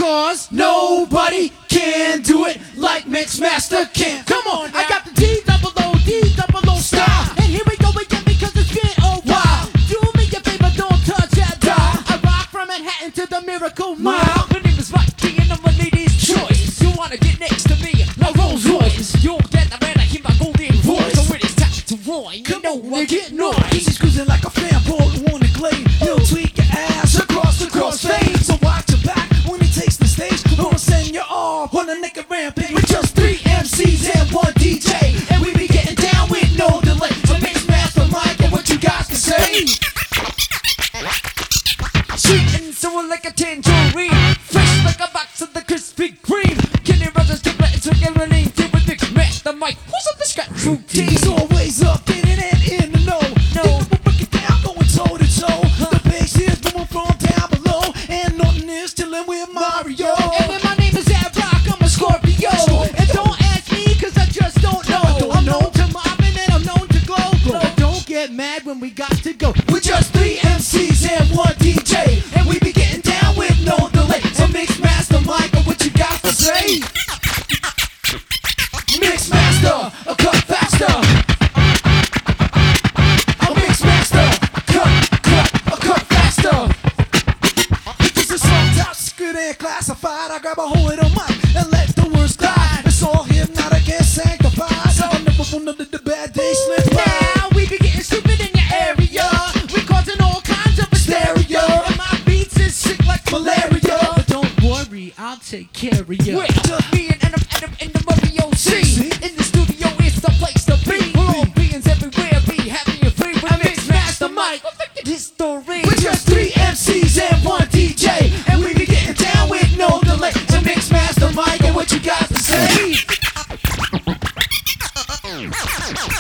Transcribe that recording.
Cause nobody can do it like Mixmaster can. Come on, I got the D-double-O style. And here we go again because it's been a while. Do me a favor, don't touch that dial. I rock from Manhattan to the Miracle Mile. My name is Rocky and I'm a lady's choice. You wanna get next to me, like Rolls Royce. You'll get the man, I hear my golden voice. So it is time to Roy, you know I get noise. He's cruising like a fanboy on the glade. He'll tweak your ass across the crossfade. So watch your back when he takes the stage. Gonna send you off on a nigga rampage with just 3 MCs and 1 DJ. And we be getting down with no delay. So Mixmaster Mike, and what you guys can say? Sweet and sour like a tangerine, fresh like a box of the Krispy Kreme. Kenny Rogers, Dick Martin, so get running through with Mixmaster Mike. Who's up the scratch routine? He's always up in it and in the know. No. Think we'll break it down, going toe to toe. The bass is coming from down below, and nothing is chilling with Mario. And then my name is Ad Rock, I'm a Scorpio. And don't ask me, cause I just don't know. I'm known to Marvin and I'm known to Glow. But don't get mad when we got to go. We're just 3 MCs and 1 DJ, and we be getting down with no delay. So Mixmaster Mike, what you got to say? Mixmaster, a cut faster. A Mixmaster, a cut faster. This is song top secret and classified. I grab a hold of the mic and let the words glide. It's all hypnotic and sanctified. So I never will none of the bad days slip by. Now we be getting stupid in your area. We causing all kinds of hysteria. And my beats is sick like malaria. But don't worry, I'll take care of you. Well, just me and Adam in the Mario C. In the studio, it's the place to be. We're all beings everywhere, be having your free with Mixmaster Mike. Perfected history. We're just 3 MCs and 1 DJ, and we be getting down with no delay. So Mixmaster Mike, and what you got to say?